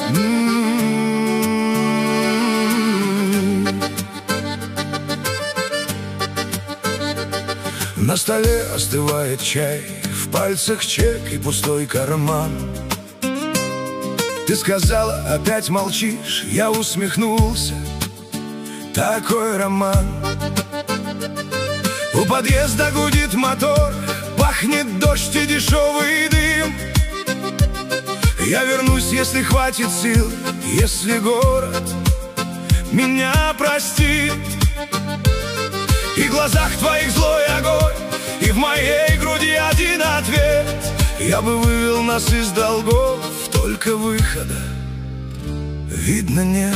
На столе остывает чай, в пальцах чек и пустой карман. Ты сказала, опять молчишь, я усмехнулся. Такой роман. У подъезда гудит мотор, пахнет дождь и дешевый дым. Я вернусь, если хватит сил, если город меня простит. И в глазах твоих злой огонь, и в моей груди один ответ. Я бы вывел нас из долгов, только выхода видно нет.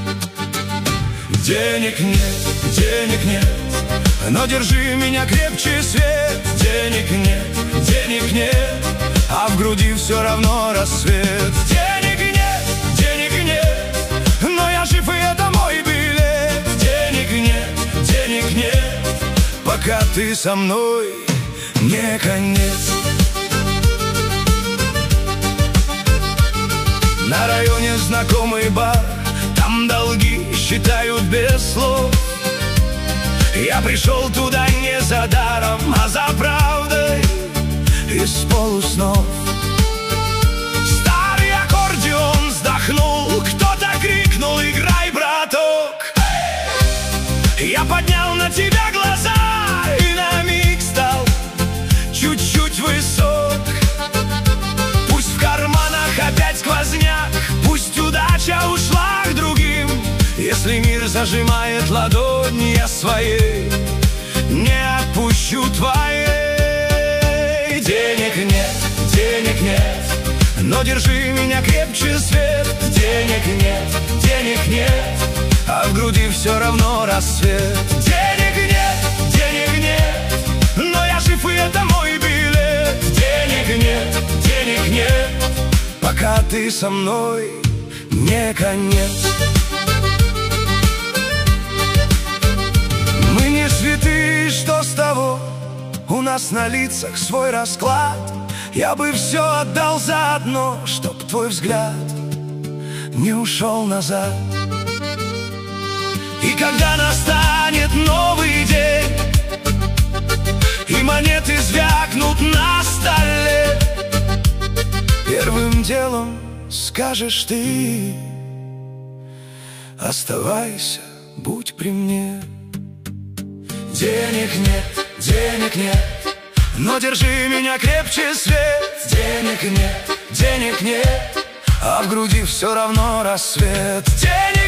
Денег нет, но держи меня крепче, свет. Денег нет, а в груди все равно рассвет. Денег нет, но я жив, и это мой билет. Денег нет, пока ты со мной, не конец. На районе знакомый бар, там долги считают без слов. Я пришел туда не за даром, а за правдой из полуснов. Старый аккордеон вздохнул, кто-то крикнул: играй, браток! Я поднял на тебя глаза и на миг стал чуть-чуть высок. Пусть в карманах опять сквозняк, пусть удача ушла к другим. Если мир зажимает ладонь, я своей не отпущу твоей. Денег нет, но держи меня крепче, свет. Денег нет, а в груди все равно рассвет. Денег нет, но я жив, и это мой билет. Денег нет, пока ты со мной, не конец. Мы не святые, что с того? У нас на лицах свой расклад. Я бы все отдал за одно, чтоб твой взгляд не ушел назад. И когда настанет новый день, и монеты звякнут на столе, первым делом скажешь ты: оставайся, будь при мне. Денег нет, но держи меня крепче, свет. Денег нет, а в груди все равно рассвет. Денег